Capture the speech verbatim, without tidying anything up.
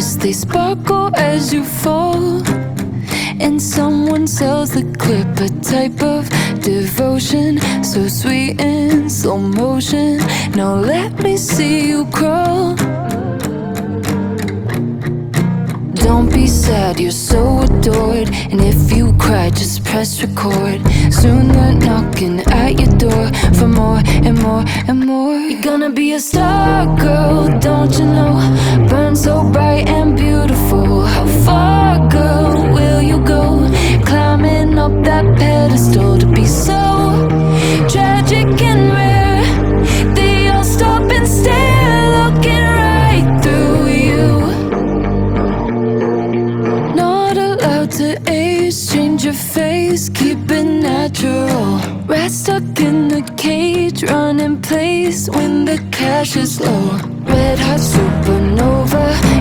flashes, they sparkle as you fall. And someone sells the clip, a type of devotion, so sweet in slow motion. Now let me see you crawl. Don't be sad, you're so adored. And if you cry, just press record. Soon they're knocking at your door for more and more and more. You're gonna be a star, girl, don't you know? Burn so bright and beautiful. How far, girl, will you go? Climbing up that pedestal to be so tragic and rare. They all stop and stare, looking right through you. Not allowed to age, change your face, keep it natural. Rat stuck in the cage, run in place when the cash is low. Red hot supernova,